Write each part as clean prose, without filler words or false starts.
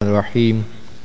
الرحيم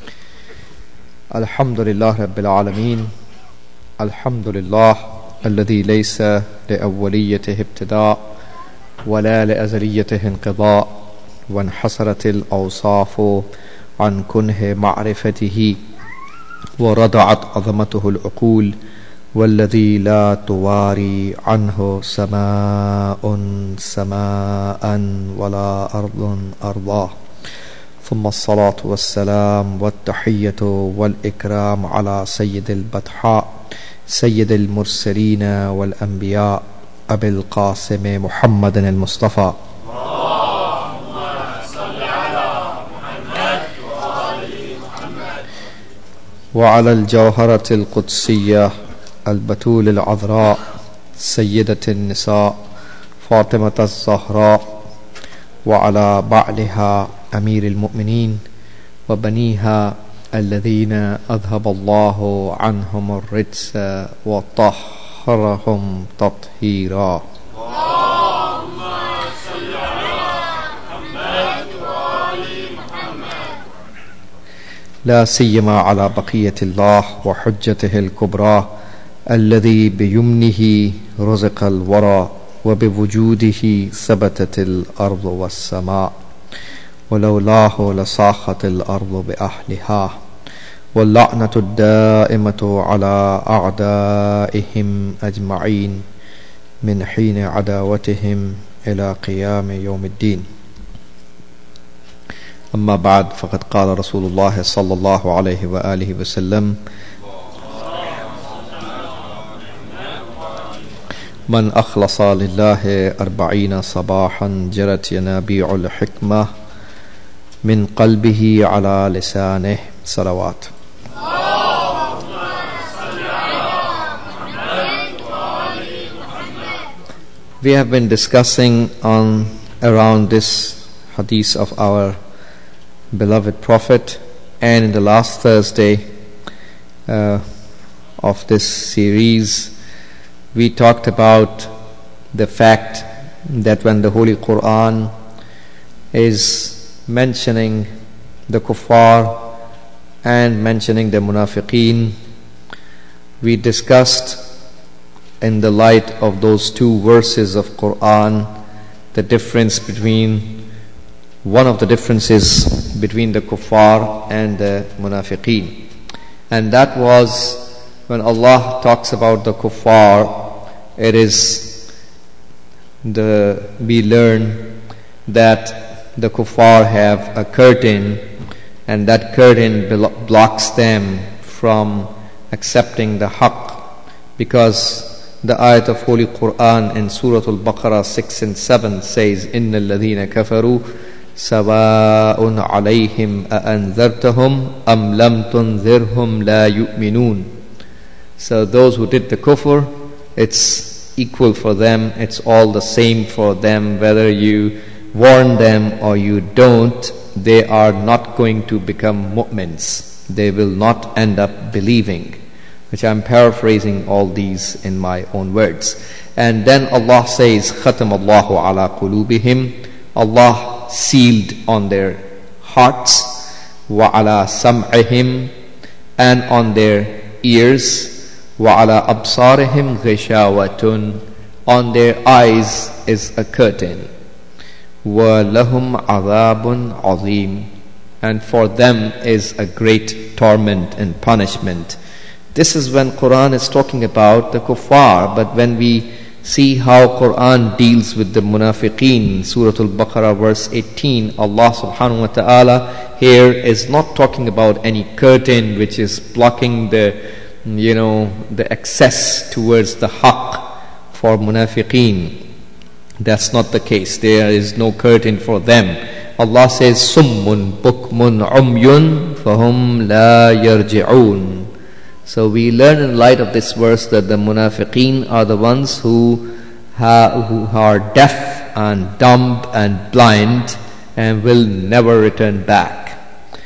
الحمد لله رب العالمين الحمد لله الذي ليس لأوليته ابتداء ولا لأزليته انقضاء وانحصرت الأوصاف عن كنه معرفته وردعت عظمته العقول والذي لا تواري عنه سماء سماء ولا أرض أرضاه ثم الصلاة والسلام والتحية والإكرام على سيد البطحاء سيد المرسلين والأنبياء أبي القاسم محمد المصطفى اللهم صل على محمد وآل محمد وعلى الجوهرة القدسية البتول العذراء سيدة النساء فاطمة الزهراء وعلى بعلها أمير المؤمنين وبنيها الذين أذهب الله عنهم الرجس وطهرهم تطهيرا اللهم صل على محمد وآل محمد لا سيما على بقية الله وحجته الكبرى الذي بيمنه رزق الورى وبوجوده ثبتت الأرض والسماء ولولاه لصاخت الأرض بأهلها واللعنة الدائمة على أعدائهم أجمعين من حين عداوتهم إلى قيام يوم الدين. أما بعد، فقد قال رسول الله صلى الله عليه وآله وسلم: من أخلص لله 40 صباحا جرت ينابيع الحكمة من قلبه على لسانه. صلوات. We have been discussing around this hadith of our beloved Prophet, and in the last Thursday of this series we talked about the fact that when the Holy Quran is mentioning the kuffar and mentioning the munafiqeen, we discussed in the light of those two verses of Quran the difference between one of the differences between the kuffar and the munafiqeen, and that was when Allah talks about the kuffar, it is we learn that the kuffar have a curtain, and that curtain blocks them from accepting the haqq, because the ayat of Holy Quran in Surah Al-Baqarah 6 and 7 says, إِنَّ الَّذِينَ كَفَرُوا سَوَاءٌ عَلَيْهِمْ أَأَنذَرْتَهُمْ أَمْ لَمْ تُنذِرْهُمْ لَا يُؤْمِنُونَ. So those who did the kufr, it's equal for them, it's all the same for them, whether you warn them or you don't, they are not going to become mu'mins. They will not end up believing, which I'm paraphrasing all these in my own words. And then Allah says, خَتَمَ اللَّهُ عَلَى قُلُوبِهِمْ, Allah sealed on their hearts, وَعَلَى سَمْعِهِمْ, and on their ears, وَعَلَى أَبْصَارِهِمْ غِشَاوَةٌ, on their eyes is a curtain, وَلَهُمْ عَذَابٌ عَظِيمٌ, and for them is a great torment and punishment. This is when Quran is talking about the kuffar, but when we see how Quran deals with the munafiqeen, Surah Al-Baqarah verse 18, Allah subhanahu wa ta'ala here is not talking about any curtain which is blocking the access towards the haqq for munafiqeen. That's not the case. There is no curtain for them. Allah says, summun bukmun umyun fahum la yarji'un. So we learn in light of this verse that the munafiqeen are the ones who are deaf and dumb and blind and will never return back.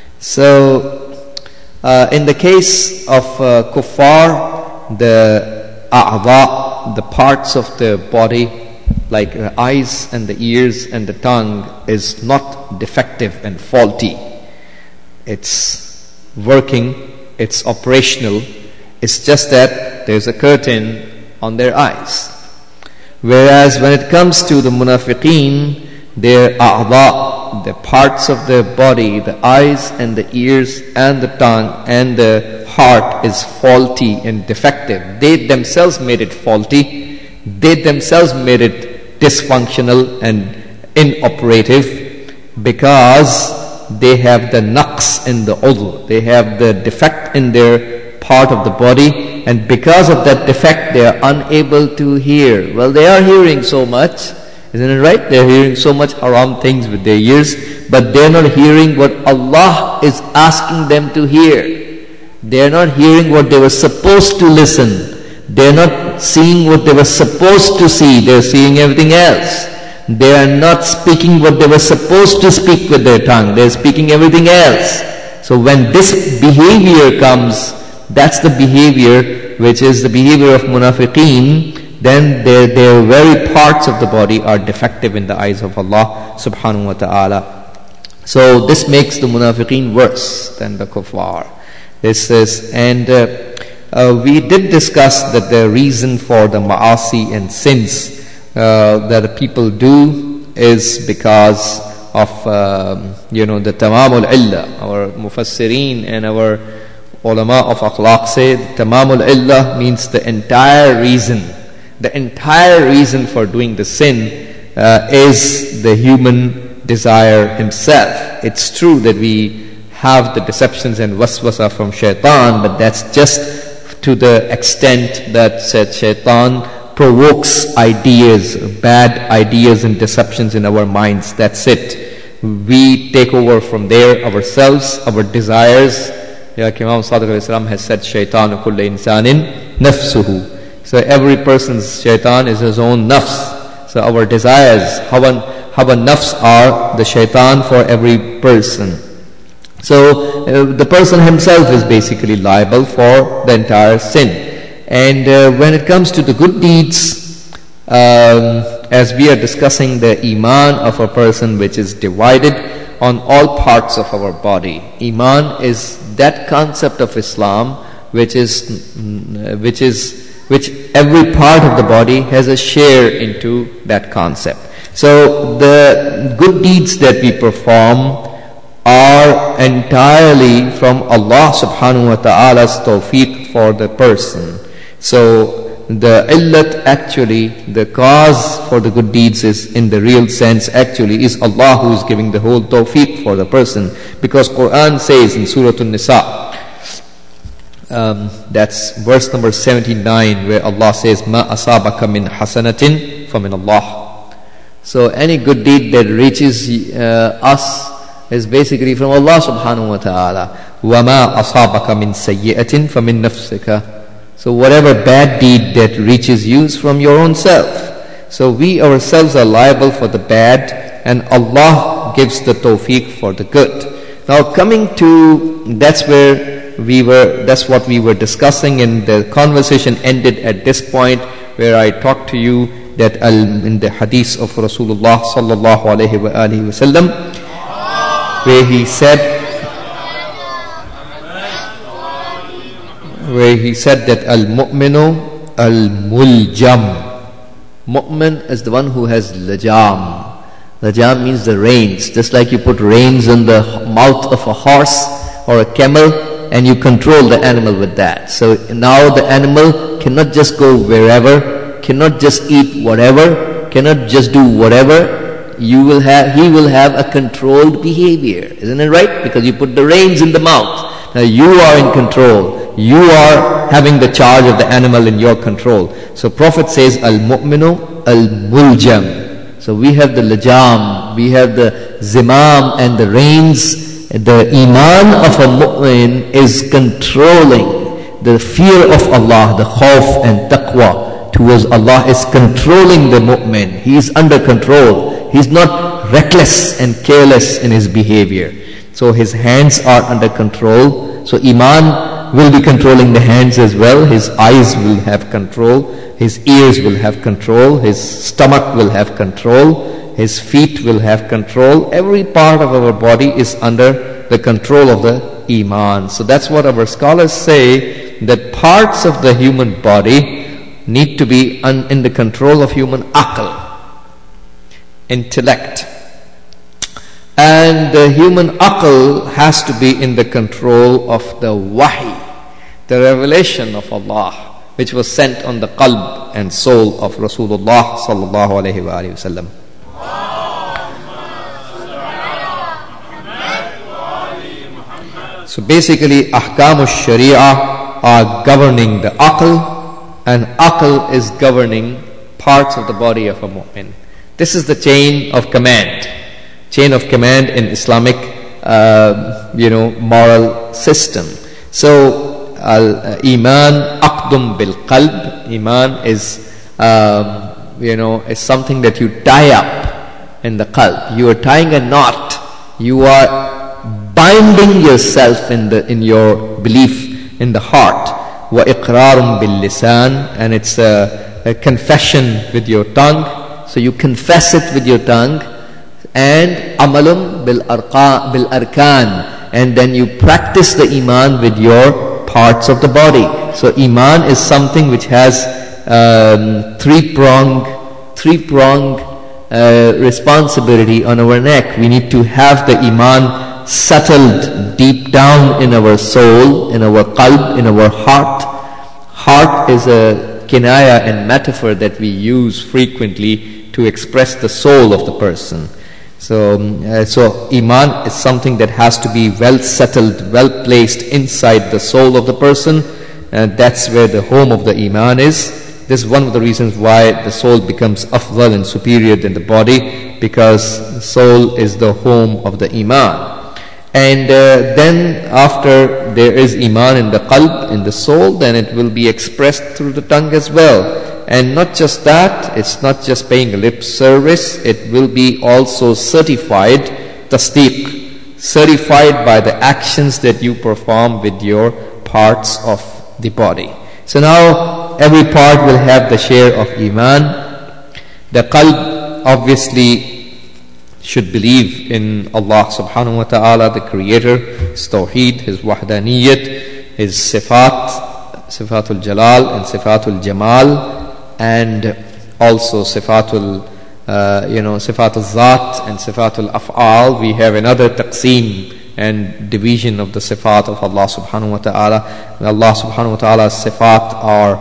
So in the case of kuffar, the a'dha, the parts of the body like the eyes and the ears and the tongue is not defective and faulty. it's working, it's operational. It's just that there's a curtain on their eyes. Whereas when it comes to the munafiqeen, their a'dha, the parts of their body, the eyes and the ears and the tongue and the heart is faulty and defective. They themselves made it faulty. They themselves made it dysfunctional and inoperative because they have the naqs in the udhu. They have the defect in their part of the body, and because of that defect they are unable to hear. Well, they are hearing so much, isn't it right? They are hearing so much haram things with their ears, but they are not hearing what Allah is asking them to hear. They are not hearing what they were supposed to listen. They are not seeing what they were supposed to see. They are seeing everything else. They are not speaking what they were supposed to speak with their tongue. They are speaking everything else. So when this behavior comes, that's the behavior which is the behavior of munafiqeen, then their very parts of the body are defective in the eyes of Allah subhanahu wa ta'ala. So this makes the munafiqeen worse than the kuffar. This is, and we did discuss that the reason for the ma'asi and sins that the people do is because of the tamamul illah. Our mufassirin and our ulama of akhlaq say tamamul illah means the entire reason. The entire reason for doing the sin is the human desire himself. It's true that we have the deceptions and waswasa from shaitan, but that's just to the extent that shaitan provokes ideas, bad ideas and deceptions in our minds. That's it. We take over from there ourselves, our desires. Like Imam Sadiq al-Islam has said, Shaitanu kulla insanin nafsuhu. So every person's shaitan is his own nafs. So our desires, hawa nafs are the shaitan for every person. So the person himself is basically liable for the entire sin. And when it comes to the good deeds, as we are discussing the iman of a person which is divided on all parts of our body. Iman is that concept of Islam which every part of the body has a share into that concept. So the good deeds that we perform are entirely from Allah subhanahu wa ta'ala's tawfiq for the person. So the illat, actually the cause for the good deeds is, in the real sense, actually is Allah who is giving the whole tawfiq for the person. Because Quran says in Surah An-Nisa, that's verse number 79, where Allah says, Ma asabaka min hasanatin fa min Allah. So any good deed that reaches us is basically from Allah subhanahu wa ta'ala. Wa ma asabaka min sayyi'atin fa min nafsika. So whatever bad deed that reaches you is from your own self. So we ourselves are liable for the bad, and Allah gives the tawfiq for the good. Now coming to, that's what we were discussing, and the conversation ended at this point where I talked to you that in the hadith of Rasulullah sallallahu alaihi wasallam, where he said that al-mu'minu al-muljam. Mu'min is the one who has lajam. Lajam means the reins. Just like you put reins on the mouth of a horse or a camel and you control the animal with that. So now the animal cannot just go wherever, cannot just eat whatever, cannot just do whatever. He will have a controlled behavior. Isn't it right? Because you put the reins in the mouth. Now you are in control. You are having the charge of the animal in your control. So Prophet says, Al-Mu'minu Al-Muljam. So we have the lajam, we have the zimam and the reins. The iman of a mu'min is controlling the fear of Allah, the khawf and taqwa towards Allah is controlling the mu'min. He is under control. He is not reckless and careless in his behavior. So his hands are under control. So iman will be controlling the hands as well. His eyes will have control. His ears will have control. His stomach will have control. His feet will have control. Every part of our body is under the control of the Iman. So that's what our scholars say, that parts of the human body need to be in the control of human aql, intellect. And the human aql has to be in the control of the wahi, the revelation of Allah, which was sent on the qalb and soul of Rasulullah sallallahu alaihi wasallam. So basically, ahkam al-sharia are governing the aql, and aql is governing parts of the body of a mu'min. This is the chain of command in Islamic, moral system. So, iman aqdum bil qalb. Iman is, is something that you tie up in the qalb. You are tying a knot. You are binding yourself in your belief in the heart. Wa iqrarum bil lisan, and it's a confession with your tongue. So you confess it with your tongue, and amalum bil arkan, and then you practice the iman with your parts of the body. So iman is something which has three-pronged responsibility on our neck. We need to have the iman settled deep down in our soul, in our qalb, in our heart. Heart is a kinaya and metaphor that we use frequently to express the soul of the person. So iman is something that has to be well settled, well placed inside the soul of the person, and that's where the home of the iman is. This is one of the reasons why the soul becomes afdal and superior than the body, because the soul is the home of the iman. And then after there is iman in the qalb, in the soul, then it will be expressed through the tongue as well. And not just that, it's not just paying lip service, it will be also certified, tasdeeq, certified by the actions that you perform with your parts of the body. So now every part will have the share of iman. The qalb obviously should believe in Allah subhanahu wa ta'ala, the creator, His tawheed, His wahdaniyat, His sifatul jalal and sifatul jamal, and also sifatul zat and sifatul af'al. We have another taqseem and division of the sifat of Allah subhanahu wa ta'ala. Allah subhanahu wa ta'ala's sifat are,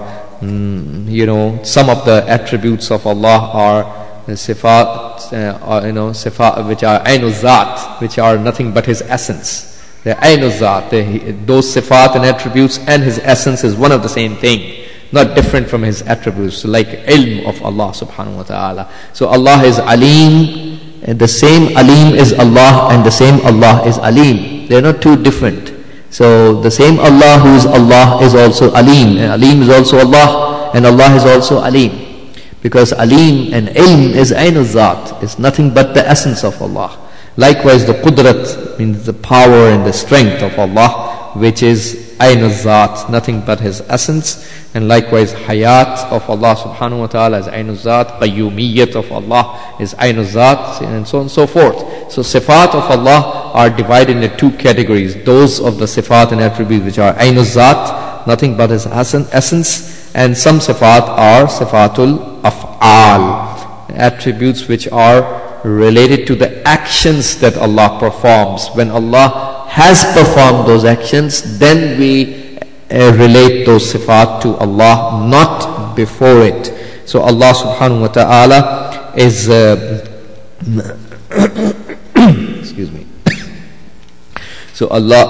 some of the attributes of Allah are sifat, sifat which are ainu zat, which are nothing but His essence. The ainu zat, those sifat and attributes and His essence is one of the same thing, not different from His attributes, like ilm of Allah subhanahu wa ta'ala. So Allah is alim, and the same alim is Allah, and the same Allah is alim. They are not two different. So the same Allah who is Allah is also alim, and alim is also Allah, and Allah is also alim. Because alim and ilm is ainu zat, is nothing but the essence of Allah. Likewise, the qudrat means the power and the strength of Allah, which is ainu zat, nothing but His essence. And likewise, hayat of Allah subhanahu wa ta'ala is ainu zat, qayyumiyyat of Allah is ainu zat, and so on and so forth. So sifat of Allah are divided into two categories: those of the sifat and attributes which are ainu zat, nothing but His essence, and some sifat are sifatul af'al, attributes which are related to the actions that Allah performs. When Allah has performed those actions, then we relate those sifat to Allah, not before it. So Allah subhanahu wa ta'ala is excuse me. So Allah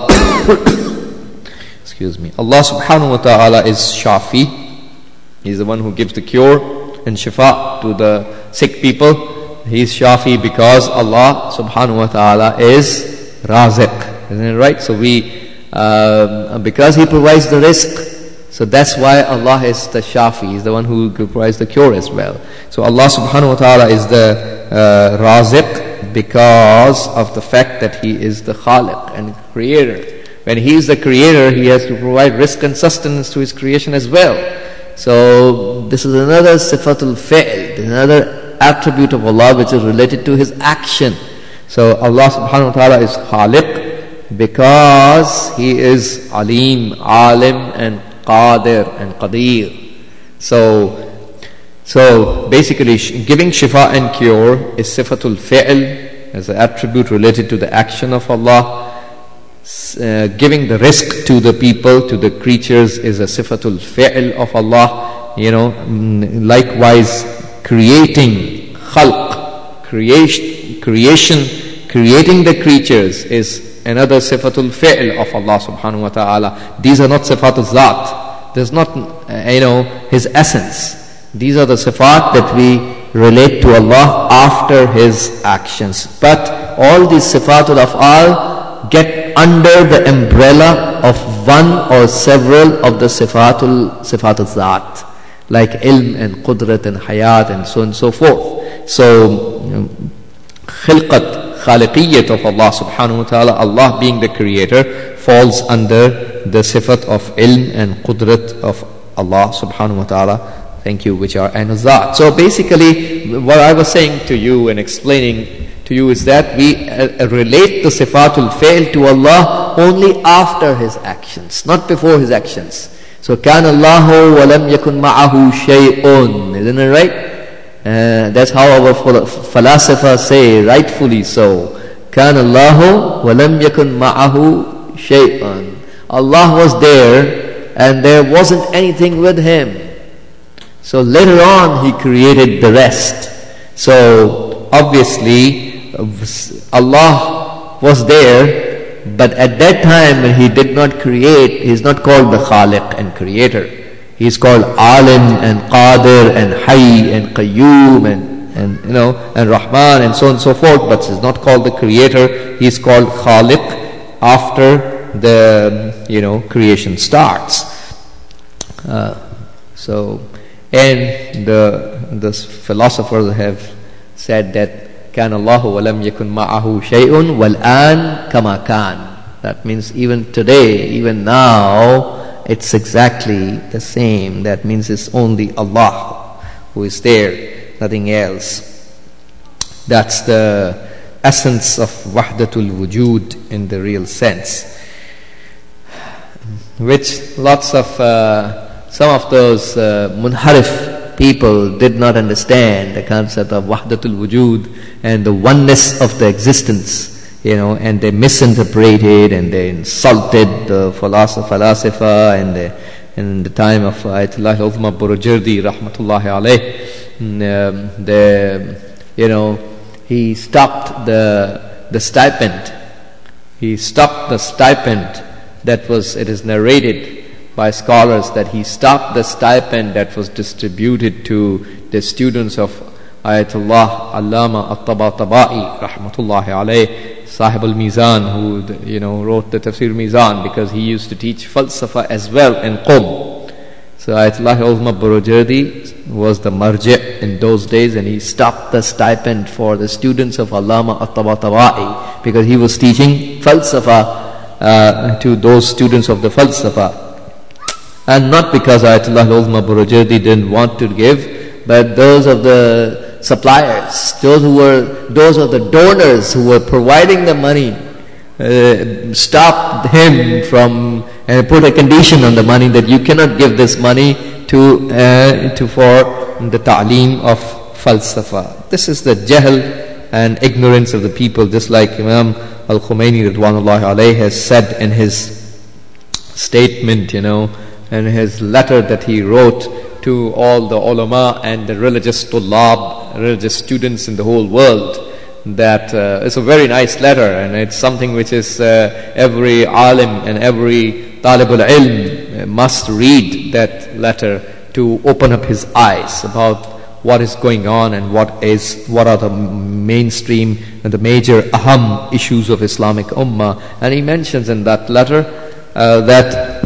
Allah subhanahu wa ta'ala is Shafi. He's the one who gives the cure and shifa to the sick people. He's Shafi because Allah subhanahu wa ta'ala is Raziq. Isn't it right? So because He provides the rizq, so that's why Allah is the Shafi. He's the one who provides the cure as well. So Allah subhanahu wa ta'ala is the Raziq because of the fact that He is the Khaliq and Creator. When He is the Creator, He has to provide rizq and sustenance to His creation as well. So this is another sifatul fi'l, another attribute of Allah which is related to His action. So Allah subhanahu wa ta'ala is Khaliq, because He is Alim, Alim and Qadir and Qadir. So basically giving shifa and cure is sifatul fi'l, as an attribute related to the action of Allah. Giving the rizq to the people, to the creatures, is a sifatul fi'l of Allah. Likewise creating khalq, creation, creating the creatures is another sifatul fi'l of Allah subhanahu wa ta'ala. These are not sifatul zat. There's not, His essence. These are the sifat that we relate to Allah after His actions. But all these sifatul af'al get under the umbrella of one or several of the sifatul zat, like ilm and qudrat and hayat and so on and so forth. So khilqat, khaliqiyyat of Allah subhanahu wa ta'ala, Allah being the creator, falls under the sifat of ilm and qudrat of Allah subhanahu wa ta'ala. Thank you, which are anazat. So basically, what I was saying to you and explaining to you is that we relate the sifatul fi'l to Allah only after His actions, not before His actions. So كان الله ولم يكن معه شيء, isn't it right? That's how our philosophers say, rightfully so. كان الله ولم يكن معه شيء. Allah was there and there wasn't anything with Him. So later on He created the rest. So obviously Allah was there, but at that time when He did not create, He is not called the Khaliq and Creator. He is called Alim and Qadir and Hayy and Qayyum and Rahman and so on and so forth, but He is not called the Creator. He is called Khaliq after the creation starts. And the philosophers have said that كان الله ولم يكن معه شيء والآن كما كان. That means even today, even now, it's exactly the same. That means it's only Allah who is there, nothing else. That's the essence of wahdatul wujud in the real sense, which lots of some of those munharif people did not understand the concept of wahdatul wujud and the oneness of the existence, and they misinterpreted and they insulted the philosopher and in the time of Ayatollah Uzma Burujerdi rahmatullahi alayh, he stopped the stipend. He stopped the stipend it is narrated by scholars that he stopped the stipend that was distributed to the students of Ayatollah Allama At-Tabatabai rahmatullahi alayh, Sahib al-Mizan, who wrote the Tafsir Mizan, because he used to teach falsafa as well in Qum. So Ayatollah Uzma Burujerdi was the marji' in those days, and he stopped the stipend for the students of Allama At-Tabatabai because he was teaching falsafa to those students of the falsafa. And not because Ayatollah Uzma Burujerdi didn't want to give, but those of the suppliers, those of the donors who were providing the money, stopped him from and put a condition on the money that you cannot give this money for the ta'aleem of falsafa. This is the jahl and ignorance of the people, just like Imam Al-Khomeini Ridwanullahi alayhi has said in his statement, and his letter that he wrote to all the ulama and the religious tullab, religious students in the whole world, that it's a very nice letter, and it's something which is every alim and every talibul ilm must read that letter to open up his eyes about what is going on and what are the mainstream and the major aham issues of Islamic ummah. And he mentions in that letter that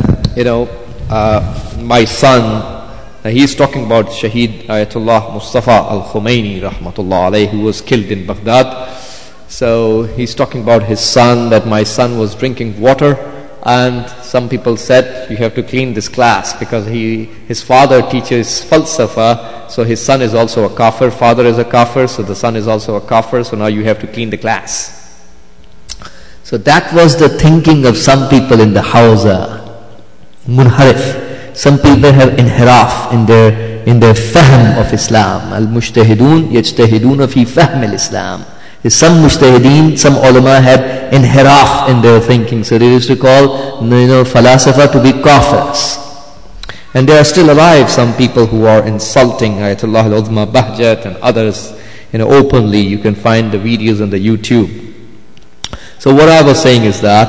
my son, he's talking about Shaheed Ayatollah Mustafa Al-Khomeini rahmatullah alayhi, who was killed in Baghdad. So he's talking about his son, that my son was drinking water, and some people said you have to clean this class because his father teaches falsafa, so his son is also a kafir, father is a kafir, so the son is also a kafir, so now you have to clean the class. So that was the thinking of some people in the Hausa. Munharif. Some people have inhiraf in their fahm of Islam. Al-mujtahidun yajtahiduna fi fahm al-Islam. Some mujtahideen, some ulama had inhiraf in their thinking. So they used to call, falasifa to be kafirs. And they are still alive, some people who are insulting Ayatollah al-Uzma Bahjat and others, openly. You can find the videos on the YouTube. So what I was saying is that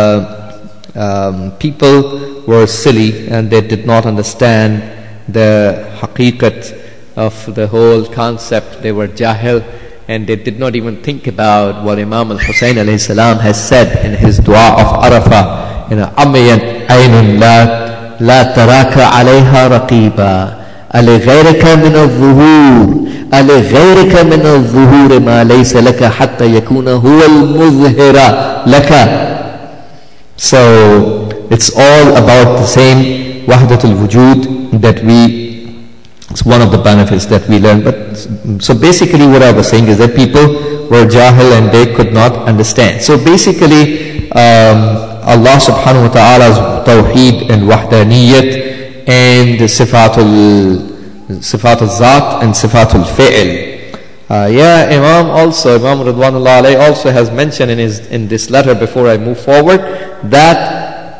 people were silly and they did not understand the haqiqat of the whole concept. They were jahil and they did not even think about what Imam al-Hussein alayhi salam has said in his dua of Arafah. Amiyat aynun la taraka alayha raqiba ali ghayrika min al-zuhur لغيرك من الظهور ما ليس لك حتى يكون هو المظهر لك. So it's all about the same wahdatul wujud that it's one of the benefits that we learn. But so basically what I was saying is that people were jahil and they could not understand. So basically Allah subhanahu wa ta'ala's tawheed and wahdaniyat and sifatul Zat and Sifatul Fi'l. Imam Ridwanullah alayhi also has mentioned in this letter, before I move forward, that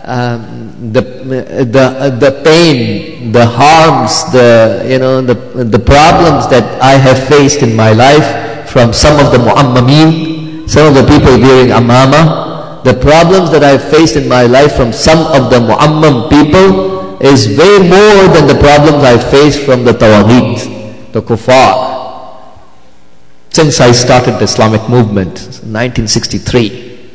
the pain, the harms, the problems that I have faced in my life from some of the mu'ammameen, some of the people wearing amama, the problems that I have faced in my life from some of the mu'ammam people is way more than the problems I faced from the Tawaghit, the Kuffar, since I started the Islamic movement in 1963.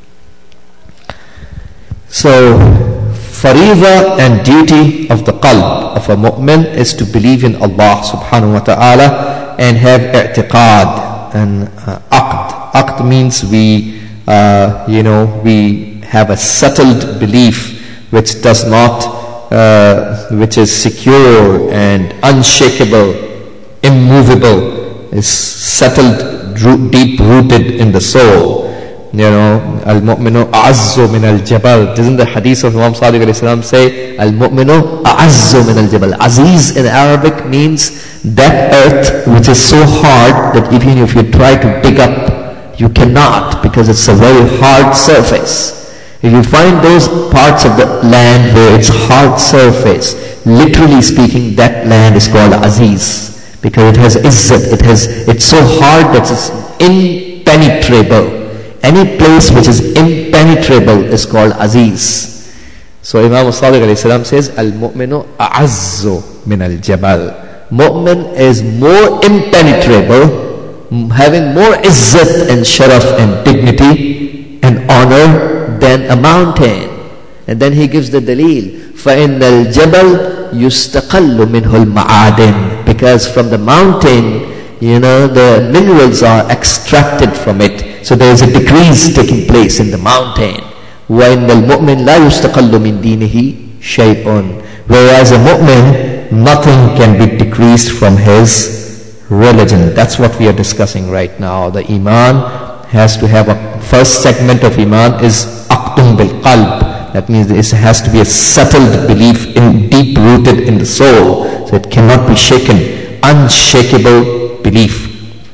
So, fariza and duty of the qalb of a mu'min is to believe in Allah subhanahu wa ta'ala and have i'tiqad and aqd. Aqd means we have a settled belief which does not which is secure and unshakable, immovable, is settled, deep rooted in the soul. Al-mu'minu a'azzu min al-jabal. Doesn't the hadith of Imam Sadiq alayhi salam say, Al-mu'minu a'azzu min al-jabal? Aziz in Arabic means that earth which is so hard that even if you try to dig up, you cannot, because it's a very hard surface. If you find those parts of the land where it's hard surface, literally speaking, that land is called Aziz, because it has izzat, it's so hard that it's impenetrable. Any place which is impenetrable is called Aziz. So Imam Sadiq alayhi salam says, Al-mu'minu a'azzu min al-jabal. Mu'min is more impenetrable, having more izzat and sharaf and dignity and honor than a mountain. And then he gives the dalil, فَإِنَّ الْجَبَلْ يُسْتَقَلُّ مِنْهُ الْمَعَادِنِ. Because from the mountain, the minerals are extracted from it. So there is a decrease taking place in the mountain. وَإِنَّ الْمُؤْمِنْ لَا يُسْتَقَلُّ مِنْ دِينِهِ شَيْءٌ. Whereas a mu'min, nothing can be decreased from his religion. That's what we are discussing right now. The iman has to have a first segment of iman is aqdun bil qalb. That means it has to be a settled belief, deep rooted in the soul, so it cannot be shaken, unshakable belief.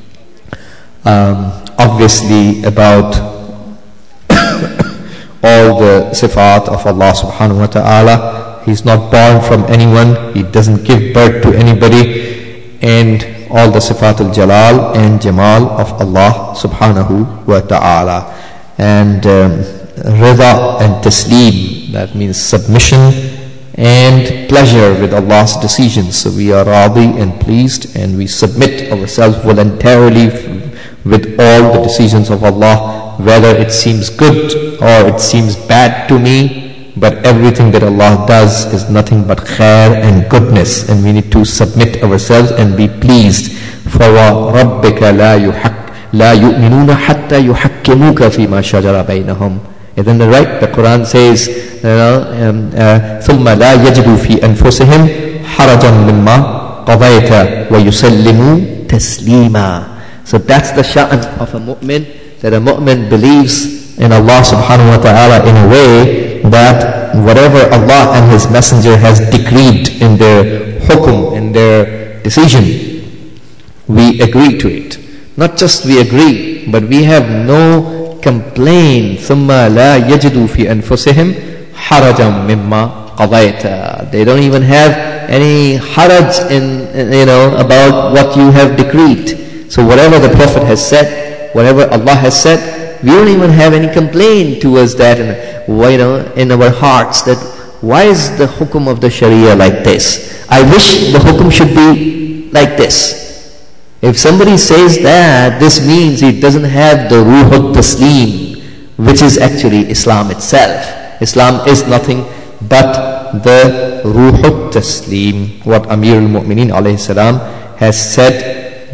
Obviously about all the sifat of Allah subhanahu wa ta'ala. He's not born from anyone, he doesn't give birth to anybody, and all the sifat al-jalal and jamal of Allah subhanahu wa ta'ala. And rida and taslim, that means submission and pleasure with Allah's decisions. So we are radi and pleased, and we submit ourselves voluntarily with all the decisions of Allah, whether it seems good or it seems bad to me. But everything that Allah does is nothing but khair and goodness, and we need to submit ourselves and be pleased. فَوَرَبِّكَ لَا يُؤْمِنُونَ حَتَّى يُحَكِّمُوكَ فِي مَا شَجَرَ بَيْنَهُمْ. And then the Quran says, ثُمَّ لَا يَجِدُوا فِي أَنفُسِهِمْ حَرَجًا مِمَّا قَضَيْتَ وَيُسَلِّمُوا تَسْلِيمًا. So that's the sha'an of a mu'min, that a mu'min believes in Allah subhanahu wa ta'ala in a way that whatever Allah and His Messenger has decreed in their hukum, in their decision, we agree to it. Not just we agree, but we have no complaint. ثُمَّ لَا يَجِدُوا فِي أَنفُسِهِمْ حَرَجًا مِمَّا قَضَيْتَ. They don't even have any haraj about what you have decreed. So whatever the Prophet has said, whatever Allah has said, we don't even have any complaint towards that in our hearts, that why is the hukum of the Sharia like this? I wish the hukum should be like this. If somebody says that, this means it doesn't have the ruh taslim, which is actually Islam itself. Islam is nothing but the ruh taslim, what Amir al-Mu'mineen alayhi salam has said,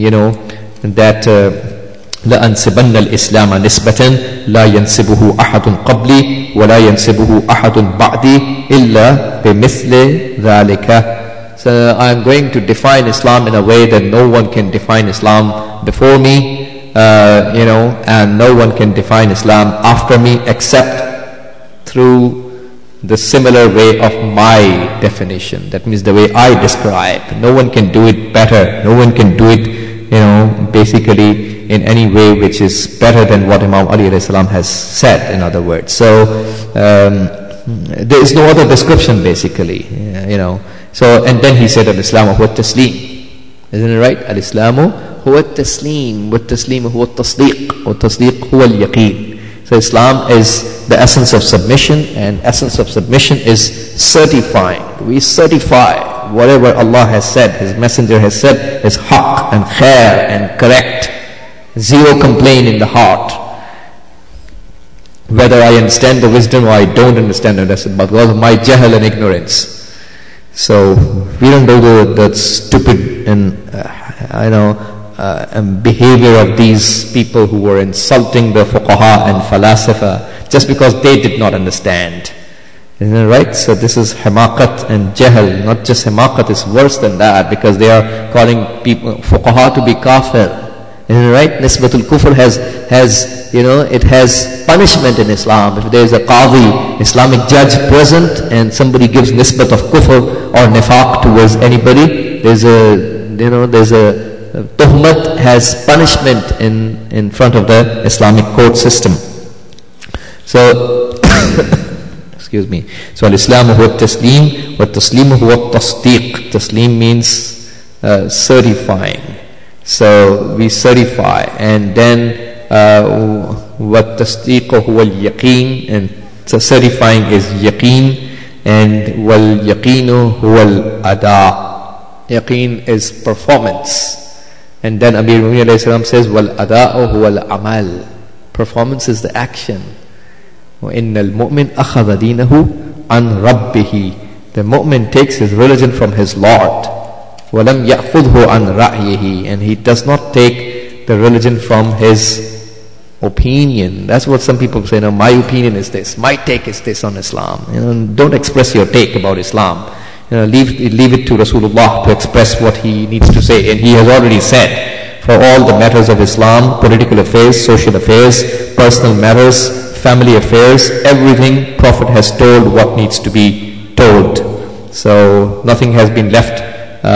that لأنسبن الإسلام نسبة لا ينسبه أحد قبلي ولا ينسبه أحد بعدي إلا بمثل ذلك. So I am going to define Islam in a way that no one can define Islam before me, and no one can define Islam after me except through the similar way of my definition. That means the way I describe. No one can do it better. No one can do it, basically in any way which is better than what Imam Ali alayhi salam has said, in other words. So there is no other description basically, So, and then he said, Al-Islamu huwa taslim. Isn't it right? Al-Islamu huwa taslim. Wa taslim huwa tasdiq. Wa tasdiq huwa al-yaqeen. So Islam is the essence of submission, and essence of submission is certifying. We certify whatever Allah has said, His Messenger has said, is haqq and khair and correct. Zero complaint in the heart. Whether I understand the wisdom or I don't understand the lesson, but because of my jahl and ignorance. So we don't do the stupid and behavior of these people who were insulting the fuqaha and falasifa just because they did not understand. Isn't it right? So this is hamaqat and jahl. Not just hamaqat, it's worse than that, because they are calling people fuqaha to be kafir. Isn't it right? Nisbatul kufr has it has punishment in Islam. If there is a qadi, Islamic judge present, and somebody gives nisbat of kufr or nifaq towards anybody, there's a tuhmat has punishment in front of the Islamic court system. So excuse me. So al-Islam huwa taslim, wa taslim huwa tasdiq. Taslim means certifying. So we certify, and then what tasdiq huwa al-yaqeen, and so certifying is yaqeen, and wal yaqeenu huwa al-ada. Yaqeen is performance, and then Amir al-Mu'minin alayhi salam says wal ada'u huwa al-amal. Performance is the action. Wa innal mu'min akhadha dinahu an rabbihi. The mu'min takes his religion from his Lord. وَلَمْ يَأْخُذْهُ عَنْ رَأْيِهِ. And he does not take the religion from his opinion. That's what some people say, my opinion is this, my take is this on Islam. Don't express your take about Islam. Leave it to Rasulullah to express what he needs to say. And he has already said, for all the matters of Islam, political affairs, social affairs, personal matters, family affairs, everything Prophet has told what needs to be told. So nothing has been left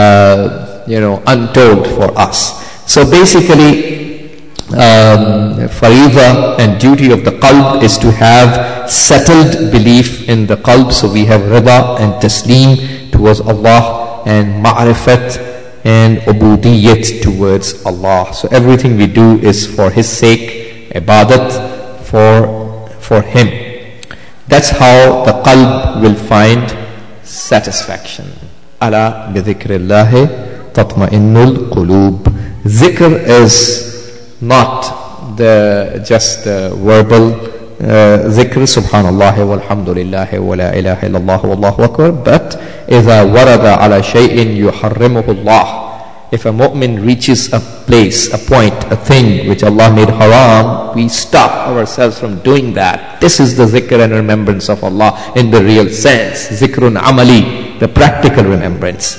untold for us. So basically, fariḍa and duty of the qalb is to have settled belief in the qalb. So we have rida and taslim towards Allah, and ma'rifat and ubudiyyat towards Allah. So everything we do is for His sake, ibadat for Him. That's how the qalb will find satisfaction. Ala bi dhikrillahi tatma'innul qulub. Zikr is not just verbal zikr, subhanallah walhamdulillah wa la ilaha illallah wallahu akbar, but إذا ورد على شيء يحرمه الله. If a mu'min reaches a place, a point, a thing which Allah made haram, we stop ourselves from doing that. This is the zikr and remembrance of Allah in the real sense. Zikrun amali, the practical remembrance.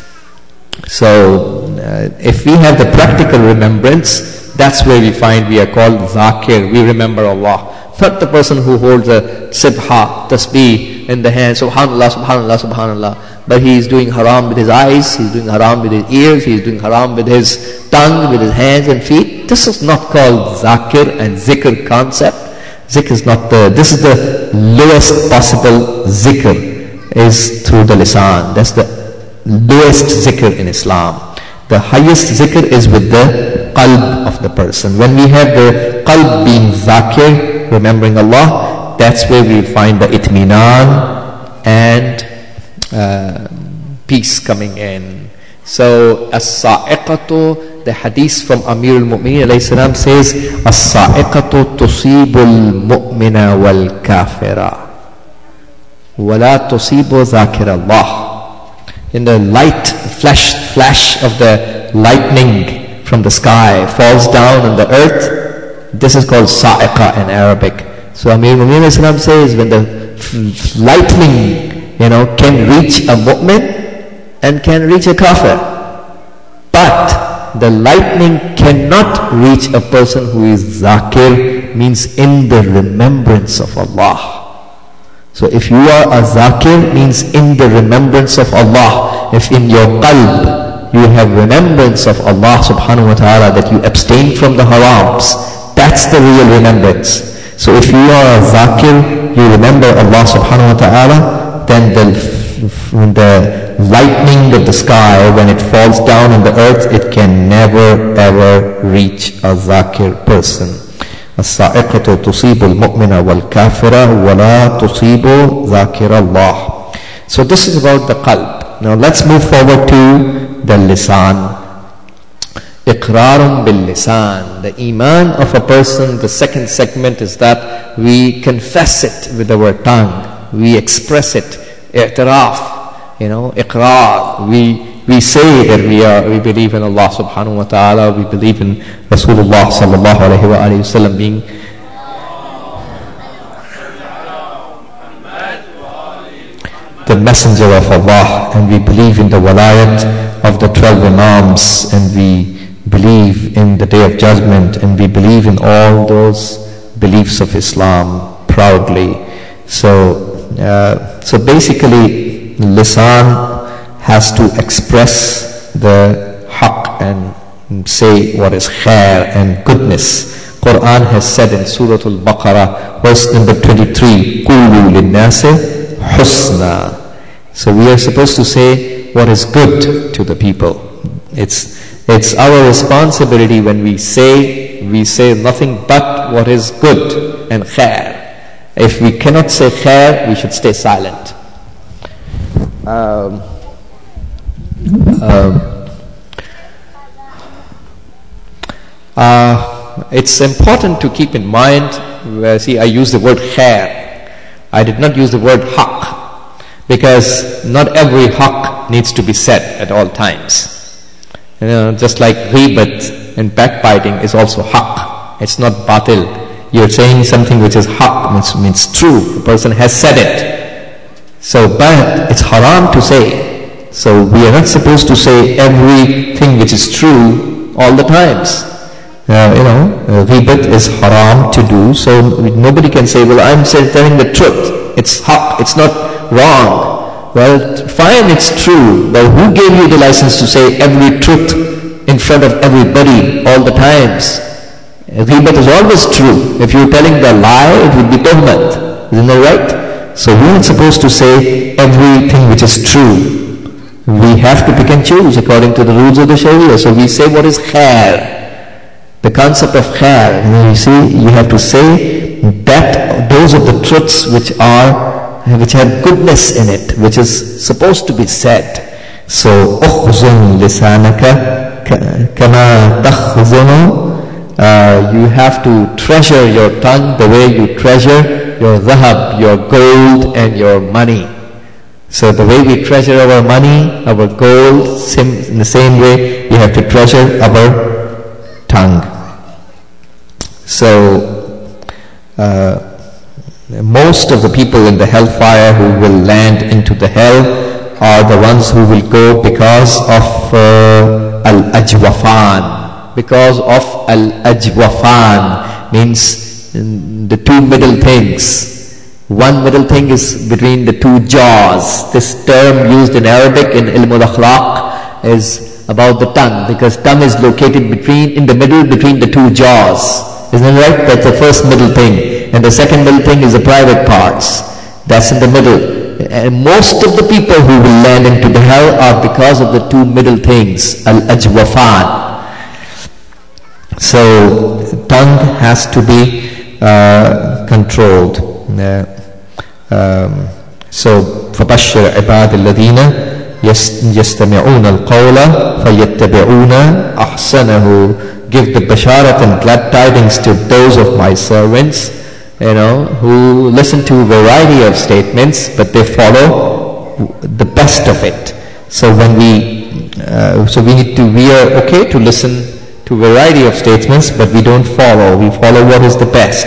So if we have the practical remembrance, that's where we find we are called zakir. We remember Allah. not the person who holds a sibha, tasbih in the hand, subhanallah, subhanallah, subhanallah. But he is doing haram with his eyes, he is doing haram with his ears, he is doing haram with his tongue, with his hands and feet. This is not called zakir and zikr concept. Zikr is not this is the lowest possible zikr, is through the lisan. That's the lowest zikr in Islam. The highest zikr is with the qalb of the person. When we have the qalb being zakir, remembering Allah, that's where we find the itminan and peace coming in. So as-sa'iqatu, the hadith from Amir al-Mu'mineen alayhi salam says, as-sa'iqatu tusibul mu'mina wal kafira wa la tusibu zakir Allah. In the light flash of the lightning from the sky falls down on the earth, this is called sa'iqa in Arabic. So Amir al-Mu'mineen alayhi salam says, when the lightning can reach a mu'min and can reach a kafir, but the lightning cannot reach a person who is zakir, means in the remembrance of Allah. So if you are a zakir, means in the remembrance of Allah. If in your qalb you have remembrance of Allah subhanahu wa ta'ala, that you abstain from the harams, that's the real remembrance. So if you are a zakir, you remember Allah subhanahu wa ta'ala, then the lightning of the sky, when it falls down on the earth, it can never ever reach a zakir person. الصاعقة تصيب المؤمن والكافر ولا تصيب ذاكر الله. So this is about the qalb. Now let's move forward to the lisan. إقرار باللسان. The iman of a person, the second segment is that we confess it with our tongue. We express it. I'tiraf, iqrar. We say that we believe in Allah subhanahu wa ta'ala, we believe in Rasulullah sallallahu alayhi wa alayhi wa sallam being the messenger of Allah, and we believe in the walayat of the 12 imams, and we believe in the day of judgment, and we believe in all those beliefs of Islam proudly. So basically lisan has to express the haqq and say what is khair and goodness. Quran has said in Surah Al-Baqarah, verse number 23, قُولُوا لِلنَّاسِ حُسْنًا. So we are supposed to say what is good to the people. It's our responsibility when we say nothing but what is good and khair. If we cannot say khair, we should stay silent. It's important to keep in mind, I use the word khair. I did not use the word haqq, because not every haqq needs to be said at all times. Just like ghibat and backbiting is also haqq. It's not batil. You're saying something which is haqq, means true. The person has said it. So, but it's haram to say. So we are not supposed to say everything which is true all the times. Ghibat is haram to do, so nobody can say, well, I'm telling the truth. It's haqq, it's not wrong. Well, fine, it's true. Well, who gave you the license to say every truth in front of everybody all the times? Ghibat is always true. If you're telling the lie, it would be tuhmat. Isn't that right? So we're not supposed to say everything which is true. We have to pick and choose according to the rules of the Sharia. So we say what is khair. The concept of khair. You have to say that those are the truths which have goodness in it, which is supposed to be said. So ukhzun lisanaka kama takhzunu. You have to treasure your tongue the way you treasure your dhahab, your gold and your money. So the way we treasure our money, our gold, in the same way we have to treasure our tongue. So most of the people in the hellfire who will land into the hell are the ones who will go because of al-ajwafan. Because of al-ajwafan means the two middle things. One middle thing is between the two jaws. This term used in Arabic in Ilm al-Akhlaq is about the tongue, because tongue is located in the middle between the two jaws. Isn't it right? That's the first middle thing. And the second middle thing is the private parts. That's in the middle. And most of the people who will land into the hell are because of the two middle things, al-ajwafan. So tongue has to be controlled. So فَبَشِّرْ عِبَادِ الَّذِينَ يَسْتَمِعُونَ الْقَوْلَ فَيَتَّبِعُونَ أَحْسَنَهُ. Give the basharat and glad tidings to those of my servants, who listen to a variety of statements, but they follow the best of it. So when we are okay to listen to a variety of statements, but we don't follow. We follow what is the best.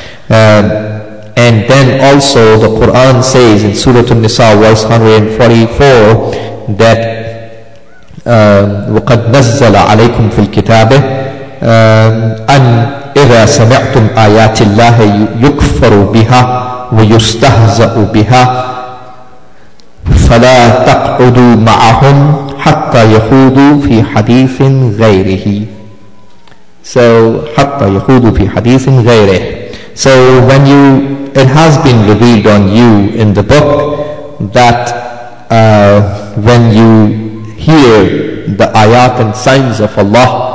And then also the Quran says in Surah An-Nisa verse 144 that وَقَدْ نَزَّلَ عَلَيْكُمْ فِي الْكِتَابِ أَنْ إِذَا سَمِعْتُمْ آيَاتِ اللَّهِ يُكْفَرُ بِهَا وَيُسْتَهْزَأُ بِهَا فَلَا تَقْعُدُوا مَعَهُمْ حَتَّى يَخُوضُوا فِي حَدِيثٍ غَيْرِهِ. So حَتَّى يَخُوضُوا فِي حَدِيثٍ غَيْرِهِ. So it has been revealed on you in the book that when you hear the ayat and signs of Allah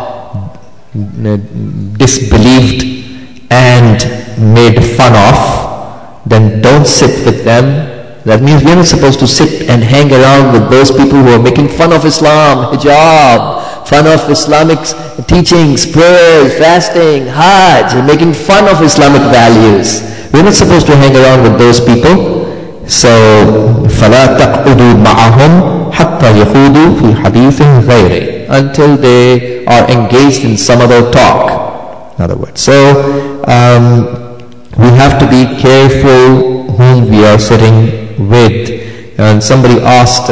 disbelieved and made fun of, then don't sit with them. That means we're not supposed to sit and hang around with those people who are making fun of Islam, hijab, fun of Islamic teachings, prayers, fasting, hajj, and making fun of Islamic values. We're not supposed to hang around with those people. So, فَلَا تَقْعُدُوا مَعَهُمْ حَتَّى يَخُوضُوا فِي حَدِيثٍ غَيْرِهِ, until they are engaged in some other talk. In other words, so we have to be careful whom we are sitting with. And somebody asked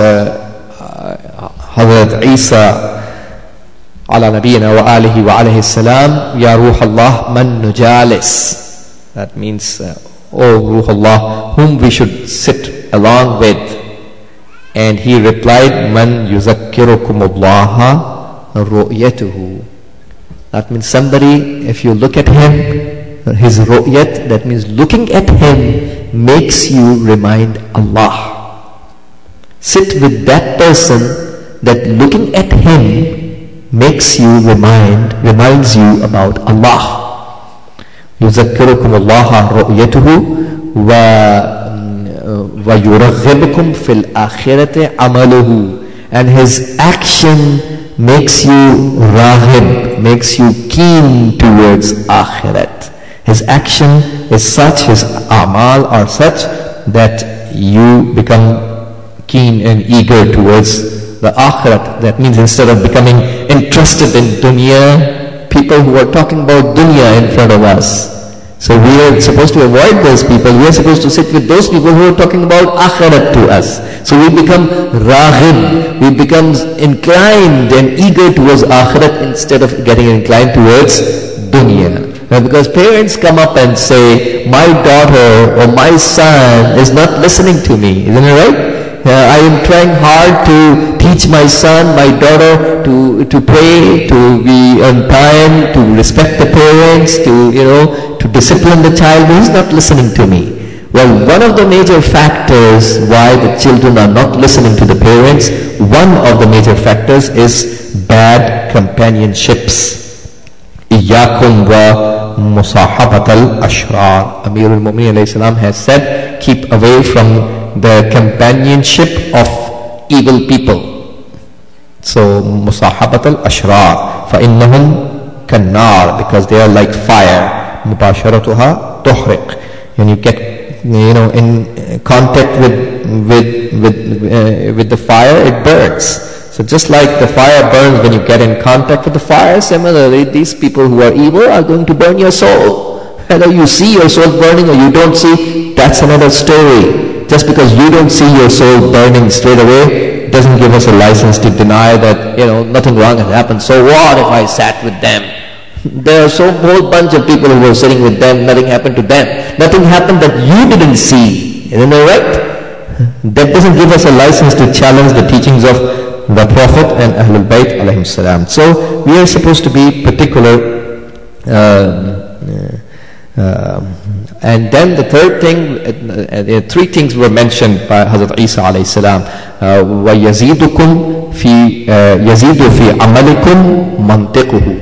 Hazrat Isa ala nabiyina wa alihi wa alayhi salam, Ya Ruh Allah, man nujalis. That means, oh Ruh Allah, whom we should sit along with. And he replied, Man yuzakkirukumullah ru'yatuhu. That means somebody, if you look at him, his ru'yat, that means looking at him makes you remind Allah. Sit with that person that looking at him makes you reminds you about Allah. يذكركم الله رؤيته ويرغبكم في الآخرة عمله. And his action makes you raghib, makes you keen towards akhirat. His action is such, his a'mal are such that you become keen and eager towards the akhirat. That means instead of becoming interested in dunya, people who are talking about dunya in front of us. So we are supposed to avoid those people. We are supposed to sit with those people who are talking about akhirat to us. So we become raghib, we become inclined and eager towards akhirat instead of getting inclined towards dunya. Now, because parents come up and say, my daughter or my son is not listening to me, isn't it right? I am trying hard to teach my son, my daughter to pray, to be on time, to respect the parents, to discipline the child, but he's not listening to me. Well, one of the major factors why the children are not listening to the parents, one of the major factors is bad companionships. Iyyakum wa musahabat al-ashrar. Amir al-Mu'minin alayhi salam has said, keep away from the companionship of evil people. So, musahabat al-ashrar, فَإِنَّهُمْ كَالنَّارِ, because they are like fire. مُبَاشَرَتُهَا تُحْرِقْ. When you get, in contact with the fire, it burns. So just like the fire burns when you get in contact with the fire, similarly, these people who are evil are going to burn your soul. Whether you see your soul burning or you don't see, that's another story. Just because you don't see your soul burning straight away doesn't give us a license to deny that, nothing wrong has happened. So what if I sat with them There are so whole bunch of people who were sitting with them, nothing happened to them. Nothing happened that you didn't see. Isn't that right? That doesn't give us a license to challenge the teachings of the Prophet and Ahlul Bayt alayhim salam. So we are supposed to be particular. And then the third thing, three things were mentioned by Hazrat Isa alayhi salam. وَيَزِيدُكُمْ فِي يَزِيدُ فِي عَمَلِكُمْ مَنْطِقُهُ.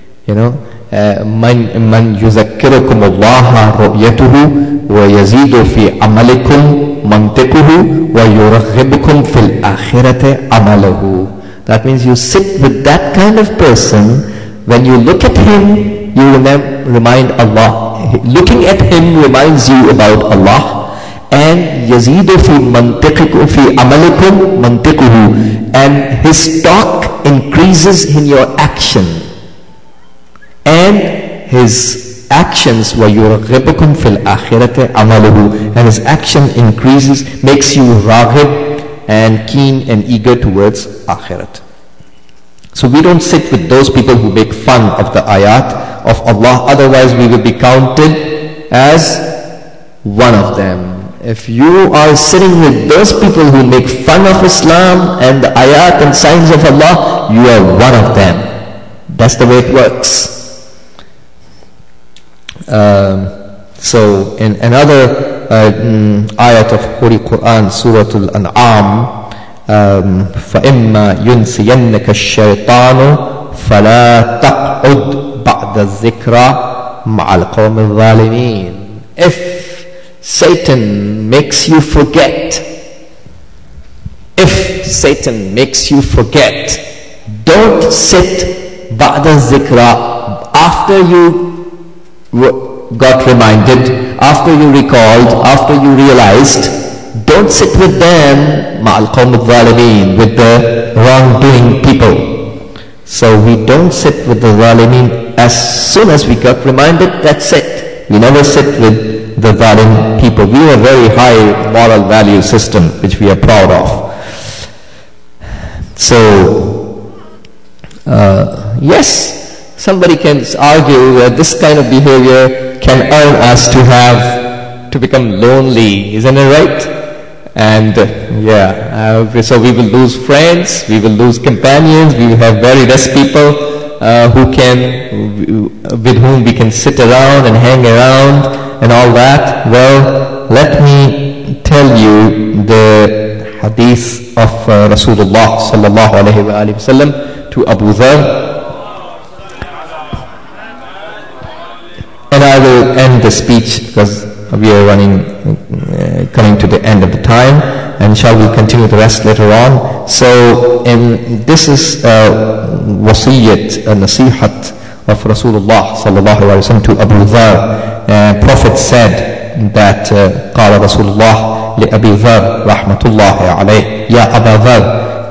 من يذكركم الله رؤيته ويزيد في عملكم منطقه ويرغبكم في الآخرة عمله. That means you sit with that kind of person. When you look at him, you remind Allah. Looking at him reminds you about Allah. And يزيد في منطقكم في عملكم منطقه. And his talk increases in your action. And his actions وَيُرَغِّبُكُمْ فِي الْآخِرَةِ عَمَلُهُ. And his action increases, makes you raghib and keen and eager towards akhirat. So we don't sit with those people who make fun of the ayat of Allah, otherwise we will be counted as one of them. If you are sitting with those people who make fun of Islam and the ayat and signs of Allah, you are one of them. That's the way it works. So in another ayat of Holy Quran, Surah Al-An'am, فَإِمَّا يُنْسِيَنَّكَ الشَّيْطَانُ فَلَا تَقْعُدْ بَعْدَ الذِّكْرَى مَعَ الْقَوْمِ الظَّالِمِينَ. If Satan makes you forget, don't sit بَعْدَ الذِّكْرَى after you got reminded, after you recalled, after you realized. Don't sit with them مع القوم الظالمين, with the wrongdoing people. So we don't sit with the zalimin. As soon as we got reminded, that's it. We never sit with the zalim people. We have a very high moral value system which we are proud of. So yes, somebody can argue that this kind of behavior can earn us to become lonely, isn't it right? And so we will lose friends, we will lose companions, we will have very less people with whom we can sit around and hang around and all that. Well, let me tell you the hadith of Rasulullah sallallahu alaihi wasallam to Abu Dharr. And I will end the speech because we are coming to the end of the time, and inshallah we'll continue the rest later on. So this is wasiyyat, a nasihat of Rasulullah sallallahu alaihi wasallam to Abu Dharr. Prophet said that قال رسول الله لأبي ذر رحمة الله عليه يا أبا ذر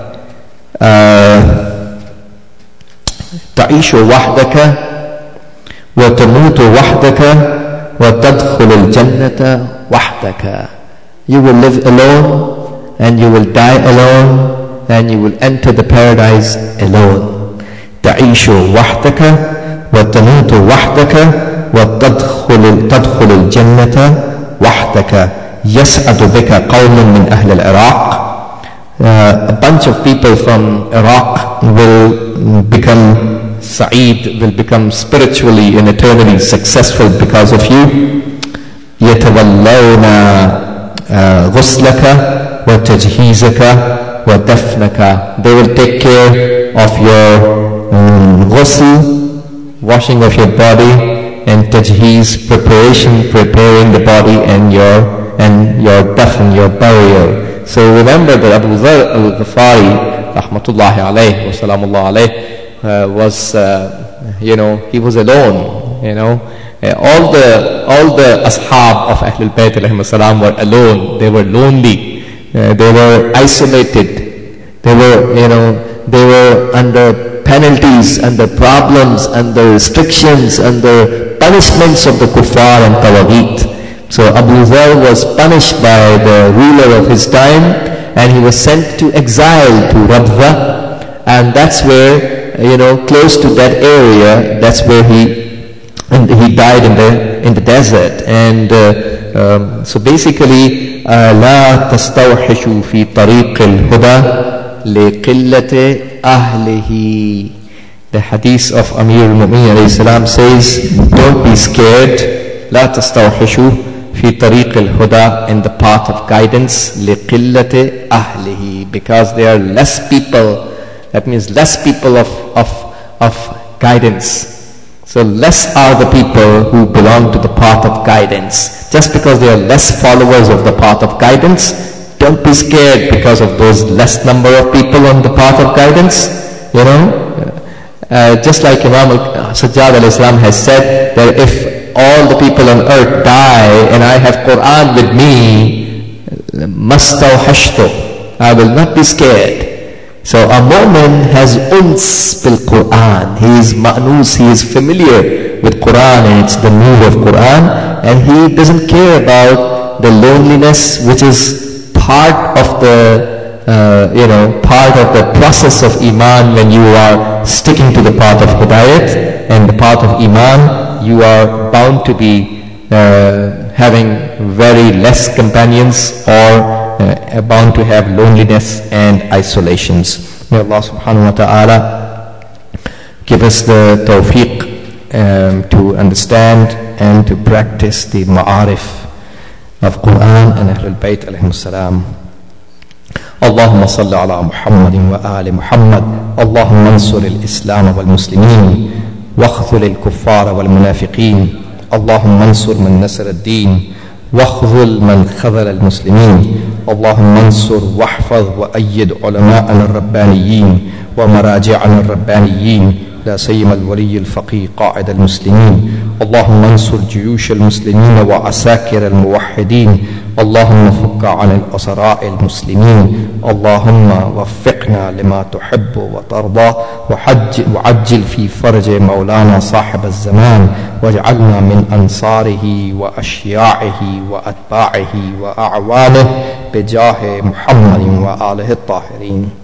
تعيش وحدك وتموت وحدك وتدخل الجنة وحدك. You will live alone and you will die alone and you will enter the paradise alone. تعيش وحدك وتموت وحدك وتدخل الجنة وحدك. يسعد بك قوم من أهل العراق. A bunch of people from Iraq will become Sa'id, will become spiritually and eternally successful because of you. يتولون غسلك وتجهيزك ودفنك. They will take care of your ghusl, washing of your body, and tajheez, preparing the body, and your dafn, your burial. So remember that Abu Dharr al-Ghifari rahmatullahi alayhi wa salamullah alayhi was he was alone. All the ashab of Ahlul Bayt alayhim salam were alone. They were lonely, they were isolated, they were under penalties, under problems, under restrictions, under punishments of the kuffar and tawaghit. So Abu Dharr was punished by the ruler of his time, and he was sent to exile to Rabza, and that's where close to that area. That's where he died in the desert. And so basically, لا تستوحشوا في طريق الهدى لقلة أهله. The hadith of Amir al-Mu'minin alayhi salam says, don't be scared, لا تستوحشوا في طريق الهدى, in the path of guidance, لقلة أهله, because there are less people. That means less people of guidance. So less are the people who belong to the path of guidance. Just because there are less followers of the path of guidance, don't be scared because of those less number of people on the path of guidance. Just like Imam Sajjad al-Islam has said, that if all the people on earth die and I have Quran with me, mastawhashtu, I will not be scared. So a mu'min has uns bil Quran. He is ma'nus, he is familiar with Quran, and it's the nur of Quran, and he doesn't care about the loneliness, which is part of the part of the process of iman. When you are sticking to the path of hidayat and the path of iman, you are bound to be having very less companions, or bound to have loneliness and isolations. May Allah subhanahu wa ta'ala give us the tawfiq to understand and to practice the ma'arif of Quran and Ahlul Bayt alayhim salam. اللهم صل على محمد وآل محمد. اللهم انصر الإسلام والمسلمين واخذل الكفار والمنافقين. اللهم انصر من نصر الدين واخذل من خذل المسلمين. اللهم انصر واحفظ وأيد علماءنا الربانيين ومراجعنا الربانيين، لا سيما الولي الفقيه قائد المسلمين. اللهم انصر جيوش المسلمين وعساكر الموحدين. اللهم فك عن الأسراء المسلمين. اللهم وفقنا لما تحب وترضى، وعجل في فرج مولانا صاحب الزمان، واجعلنا من أنصاره وأشياعه وأتباعه وأعوانه بجاه محمد وآله الطاهرين.